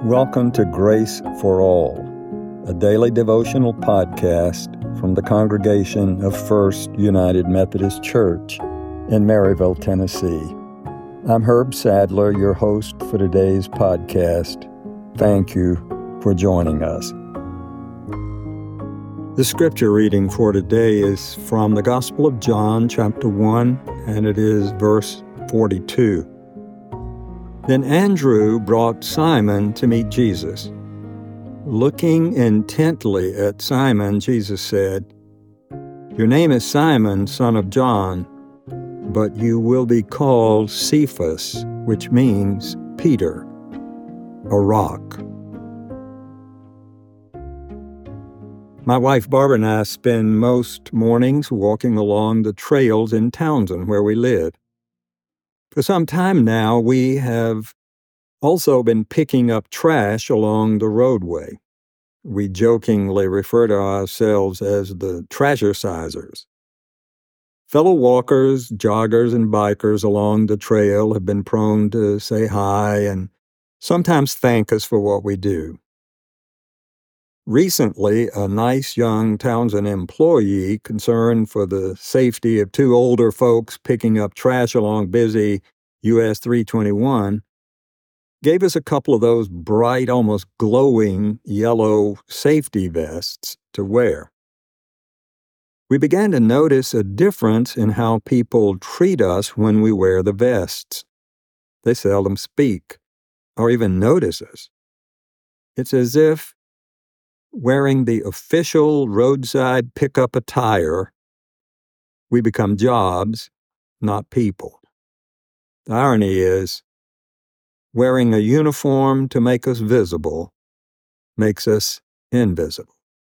Welcome to Grace for All, a daily devotional podcast from the congregation of First United Methodist Church in Maryville, Tennessee. I'm Herb Sadler, your host for today's podcast. Thank you for joining us. The scripture reading for today is from the Gospel of John, chapter 1, and it is verse 42. Then Andrew brought Simon to meet Jesus. Looking intently at Simon, Jesus said, "Your name is Simon, son of John, but you will be called Cephas," which means Peter, a rock. My wife Barbara and I spend most mornings walking along the trails in Townsend, where we live. For some time now, we have also been picking up trash along the roadway. We jokingly refer to ourselves as the Trasher-sizers. Fellow walkers, joggers, and bikers along the trail have been prone to say hi and sometimes thank us for what we do. Recently, a nice young Townsend employee concerned for the safety of two older folks picking up trash along busy US 321 gave us a couple of those bright, almost glowing yellow safety vests to wear. We began to notice a difference in how people treat us when we wear the vests. They seldom speak or even notice us. It's as if wearing the official roadside pickup attire, we become jobs, not people. The irony is, wearing a uniform to make us visible makes us invisible.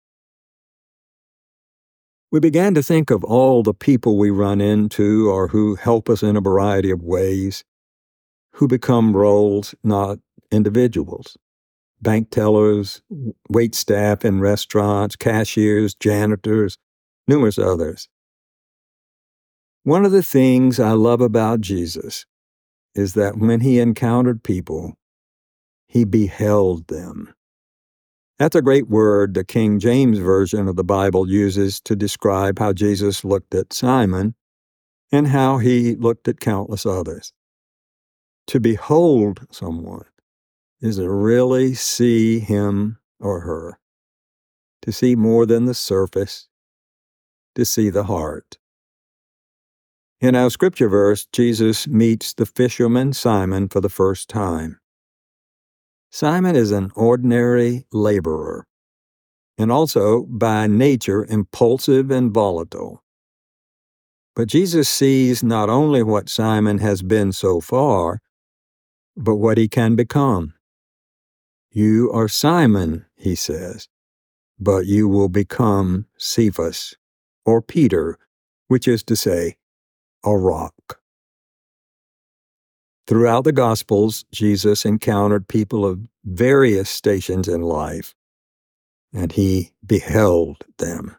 We began to think of all the people we run into or who help us in a variety of ways, who become roles, not individuals. Bank tellers, wait staff in restaurants, cashiers, janitors, numerous others. One of the things I love about Jesus is that when he encountered people, he beheld them. That's a great word the King James Version of the Bible uses to describe how Jesus looked at Simon and how he looked at countless others. To behold someone is to really see him or her, to see more than the surface, to see the heart. In our scripture verse, Jesus meets the fisherman Simon for the first time. Simon is an ordinary laborer, and also by nature impulsive and volatile. But Jesus sees not only what Simon has been so far, but what he can become. "You are Simon," he says, "but you will become Cephas," or Peter, which is to say, a rock. Throughout the Gospels, Jesus encountered people of various stations in life, and he beheld them.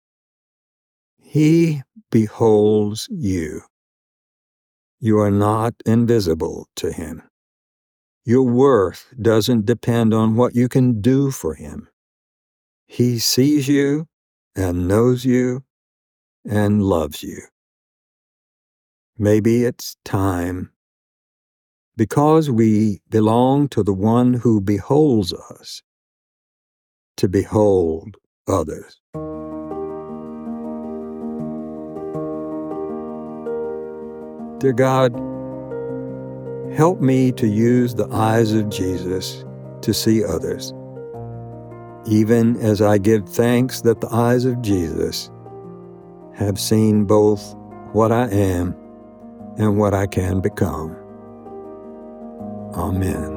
He beholds you. You are not invisible to him. Your worth doesn't depend on what you can do for him. He sees you and knows you and loves you. Maybe it's time, because we belong to the one who beholds us, to behold others. Dear God, help me to use the eyes of Jesus to see others, even as I give thanks that the eyes of Jesus have seen both what I am and what I can become. Amen.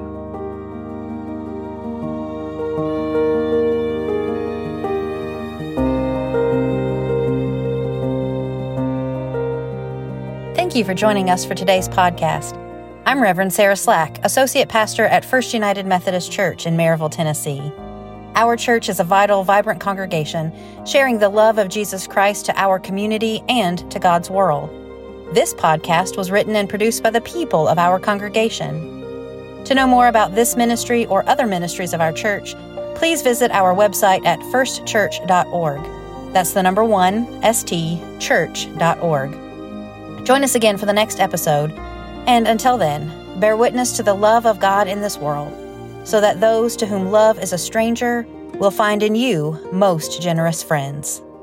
Thank you for joining us for today's podcast. I'm Reverend Sarah Slack, Associate Pastor at First United Methodist Church in Maryville, Tennessee. Our church is a vital, vibrant congregation, sharing the love of Jesus Christ to our community and to God's world. This podcast was written and produced by the people of our congregation. To know more about this ministry or other ministries of our church, please visit our website at firstchurch.org. That's the number 1, stchurch.org. Join us again for the next episode, and until then, bear witness to the love of God in this world, so that those to whom love is a stranger will find in you most generous friends.